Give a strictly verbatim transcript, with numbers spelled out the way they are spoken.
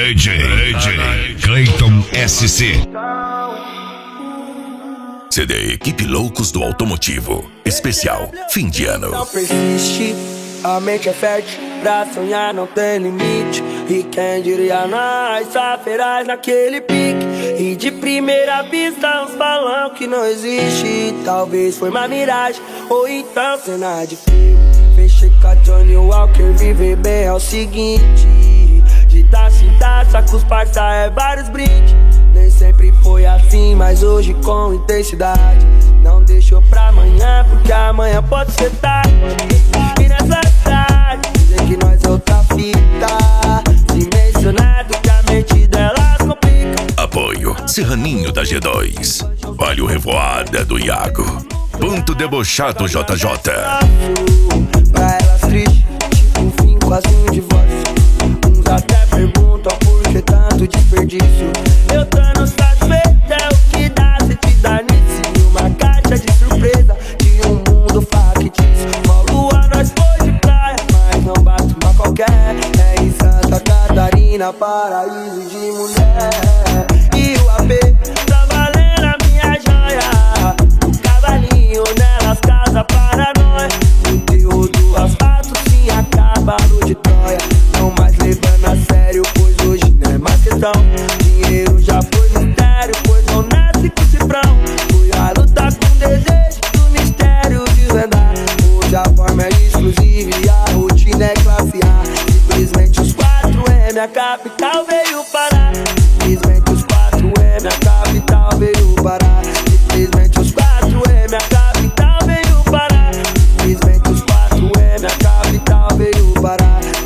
D J, D J Clayton S C. C D Equipe Loucos do Automotivo. Especial fim de ano. Não persiste, a mente é fértil, pra sonhar não tem limite. E quem diria nós, só feraz naquele pique. E de primeira vista uns falam que não existe. Talvez foi uma miragem, ou então cena de filme. Fechei com a Johnny Walker, viver bem é o seguinte: de taça em taça com os parça é vários brindes. Nem sempre foi assim, mas hoje com intensidade. Não deixou pra amanhã, porque amanhã pode ser tarde. E nessa tarde, dizer que nós é outra fita. Dimensionado que a mente delas complica. Apoio Serraninho da G dois. Vale o Revoada do Iago. Ponto Debochado J J. Pra elas triste, tipo um fim, quase um divórcio. Uns até perguntam por que tanto desperdício. Eu tô no satisfeito, é o que dá se te dar nisso. E uma caixa de surpresa de um mundo factício. Uma lua nós foi de praia, mas não bate uma qualquer. É em Santa Catarina, paraíso de mulher. E o A P tá valendo a minha joia. O cavalinho nelas casa para nós. O teu do asfalto sim acaba no de Troia. Não mais levando a sério, pois hoje não é mais questão. Dinheiro já foi mistério, pois não nasce com cifrão. Fui a lutar com desejo do mistério de desvendar. Hoje a forma é exclusiva e a rotina é classe A. Simplesmente os quatro M, a capital veio parar. Simplesmente os quatro M, a capital veio parar. Simplesmente os quatro M, a capital veio parar. Simplesmente os quatro M, a capital veio parar.